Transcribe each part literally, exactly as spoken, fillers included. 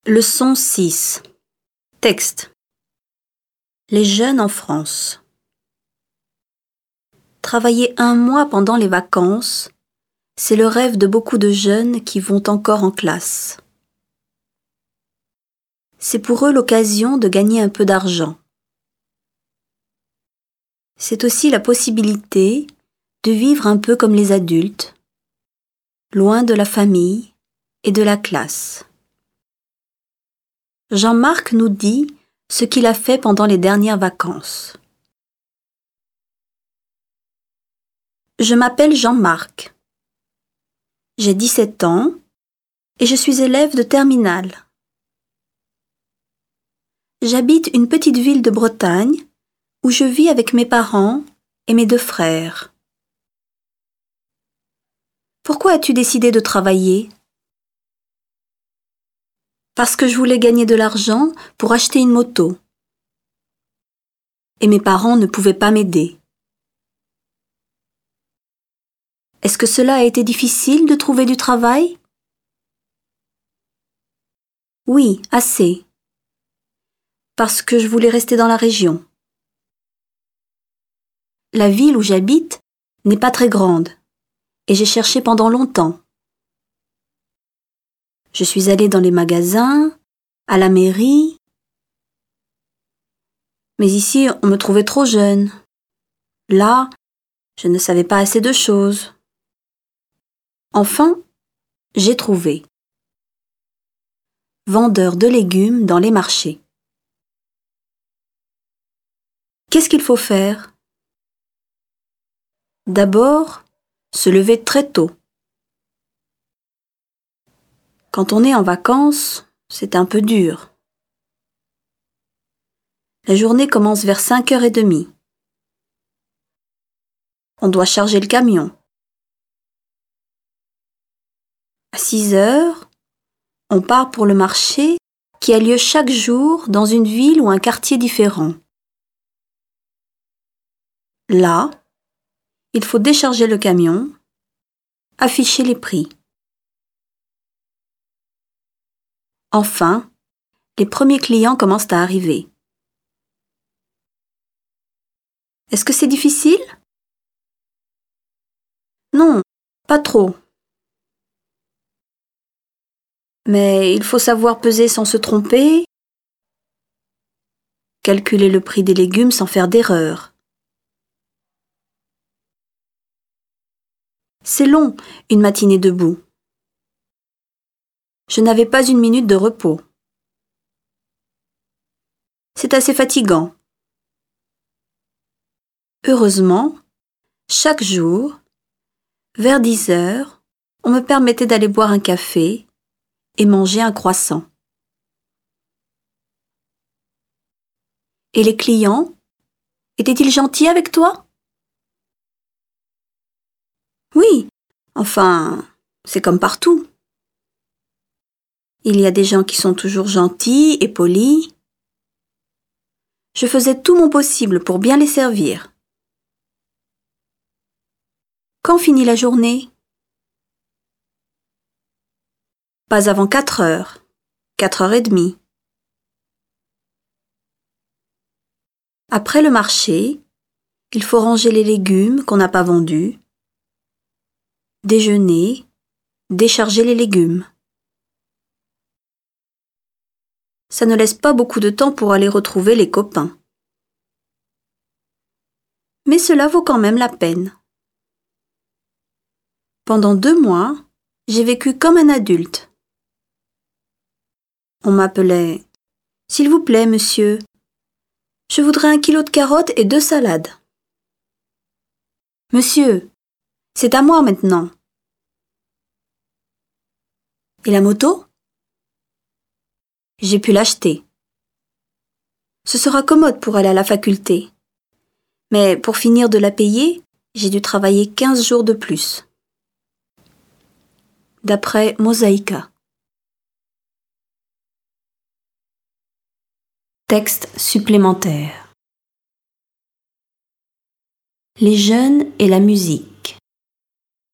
Leçon six. Texte. Les jeunes en France. Travailler un mois pendant les vacances, c'est le rêve de beaucoup de jeunes qui vont encore en classe. C'est pour eux l'occasion de gagner un peu d'argent. C'est aussi la possibilité de vivre un peu comme les adultes, loin de la famille et de la classe. Jean-Marc nous dit ce qu'il a fait pendant les dernières vacances. Je m'appelle Jean-Marc. J'ai dix-sept ans et je suis élève de terminale. J'habite une petite ville de Bretagne où je vis avec mes parents et mes deux frères. Pourquoi as-tu décidé de travailler ? Parce que je voulais gagner de l'argent pour acheter une moto. Et mes parents ne pouvaient pas m'aider. Est-ce que cela a été difficile de trouver du travail ? Oui, assez. Parce que je voulais rester dans la région. La ville où j'habite n'est pas très grande et j'ai cherché pendant longtemps. Je suis allée dans les magasins, à la mairie. Mais ici, on me trouvait trop jeune. Là, je ne savais pas assez de choses. Enfin, j'ai trouvé. Vendeur de légumes dans les marchés. Qu'est-ce qu'il faut faire ? D'abord, se lever très tôt. Quand on est en vacances, c'est un peu dur. La journée commence vers cinq heures trente. On doit charger le camion. À six heures, on part pour le marché qui a lieu chaque jour dans une ville ou un quartier différent. Là, il faut décharger le camion, afficher les prix. Enfin, les premiers clients commencent à arriver. Est-ce que c'est difficile ? Non, pas trop. Mais il faut savoir peser sans se tromper, calculer le prix des légumes sans faire d'erreur. C'est long, une matinée debout. Je n'avais pas une minute de repos. C'est assez fatigant. Heureusement, chaque jour, vers dix heures, on me permettait d'aller boire un café et manger un croissant. Et les clients, étaient-ils gentils avec toi ? Oui, enfin, c'est comme partout. Il y a des gens qui sont toujours gentils et polis. Je faisais tout mon possible pour bien les servir. Quand finit la journée ? Pas avant quatre heures, quatre heures trente. Après le marché, il faut ranger les légumes qu'on n'a pas vendus, déjeuner, décharger les légumes. Ça ne laisse pas beaucoup de temps pour aller retrouver les copains. Mais cela vaut quand même la peine. Pendant deux mois, j'ai vécu comme un adulte. On m'appelait « S'il vous plaît, monsieur, je voudrais un kilo de carottes et deux salades. »« Monsieur, c'est à moi maintenant. »« Et la moto ? » ?»« J'ai pu l'acheter. Ce sera commode pour aller à la faculté. Mais pour finir de la payer, j'ai dû travailler quinze jours de plus. » D'après Mosaïka. Texte supplémentaire. Les jeunes et la musique.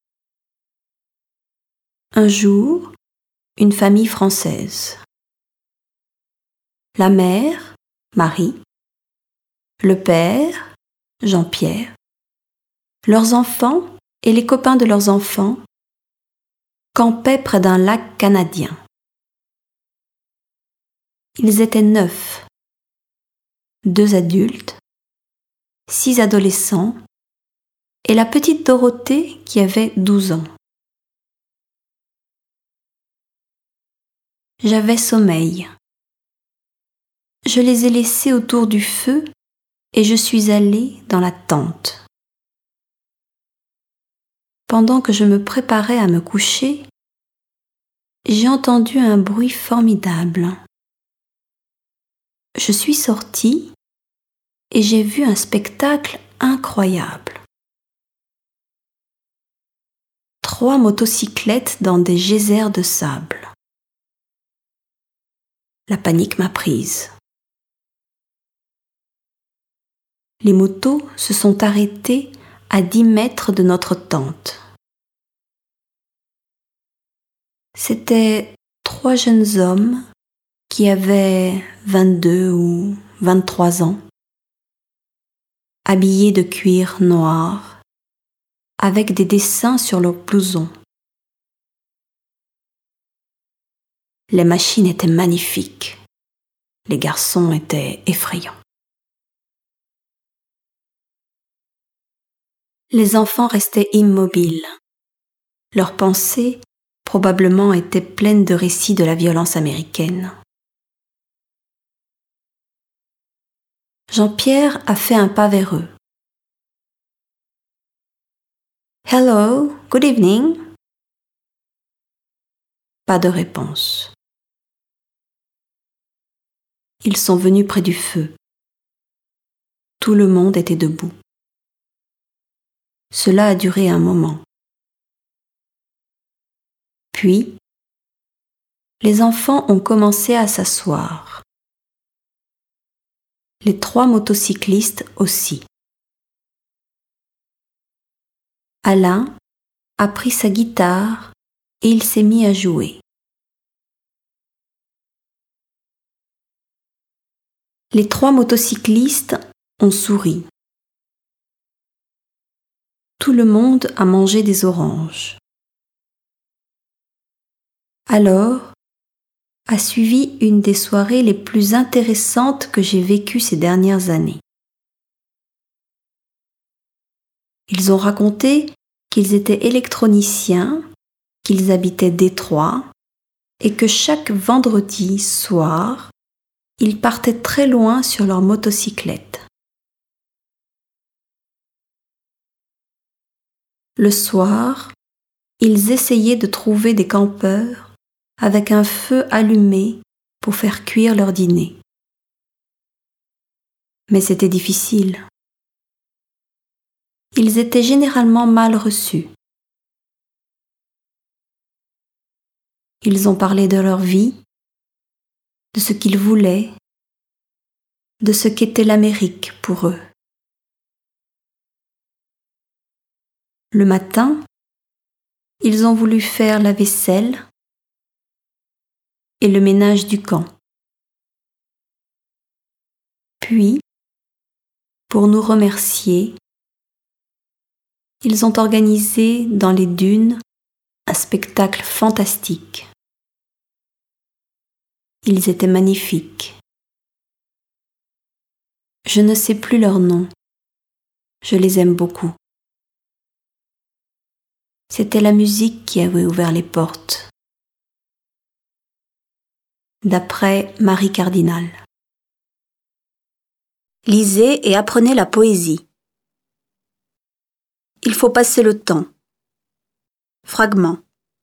Un jour, une famille française. la mère, Marie, le père, Jean-Pierre, leurs enfants et les copains de leurs enfants campaient près d'un lac canadien. Ils étaient neuf, deux adultes, six adolescents et la petite Dorothée qui avait douze ans. J'avais sommeil. Je les ai laissés autour du feu et je suis allée dans la tente. Pendant que je me préparais à me coucher, j'ai entendu un bruit formidable. Je suis sortie et j'ai vu un spectacle incroyable. Trois motocyclettes dans des geysers de sable. La panique m'a prise. Les motos se sont arrêtées à dix mètres de notre tente. C'étaient trois jeunes hommes qui avaient vingt-deux ou vingt-trois ans, habillés de cuir noir, avec des dessins sur leurs blousons. Les machines étaient magnifiques. Les garçons étaient effrayants. Les enfants restaient immobiles. Leurs pensées probablement étaient pleines de récits de la violence américaine. Jean-Pierre a fait un pas vers eux. « Hello, good evening !» Pas de réponse. Ils sont venus près du feu. Tout le monde était debout. Cela a duré un moment. Puis, les enfants ont commencé à s'asseoir. Les trois motocyclistes aussi. Alain a pris sa guitare et il s'est mis à jouer. Les trois motocyclistes ont souri. Tout le monde a mangé des oranges. Alors, a suivi une des soirées les plus intéressantes que j'ai vécues ces dernières années. Ils ont raconté qu'ils étaient électroniciens, qu'ils habitaient Détroit et que chaque vendredi soir, ils partaient très loin sur leur motocyclette. Le soir, ils essayaient de trouver des campeurs avec un feu allumé pour faire cuire leur dîner. Mais c'était difficile. Ils étaient généralement mal reçus. Ils ont parlé de leur vie, de ce qu'ils voulaient, de ce qu'était l'Amérique pour eux. Le matin, ils ont voulu faire la vaisselle et le ménage du camp. Puis, pour nous remercier, ils ont organisé dans les dunes un spectacle fantastique. Ils étaient magnifiques. Je ne sais plus leur nom. Je les aime beaucoup. C'était la musique qui avait ouvert les portes. D'après Marie Cardinal. Lisez et apprenez la poésie. Il faut passer le temps. Fragment.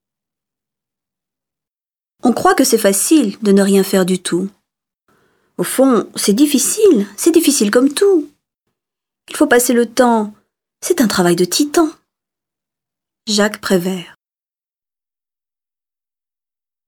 On croit que c'est facile de ne rien faire du tout. Au fond, c'est difficile, c'est difficile comme tout. Il faut passer le temps, c'est un travail de titan. Jacques Prévert.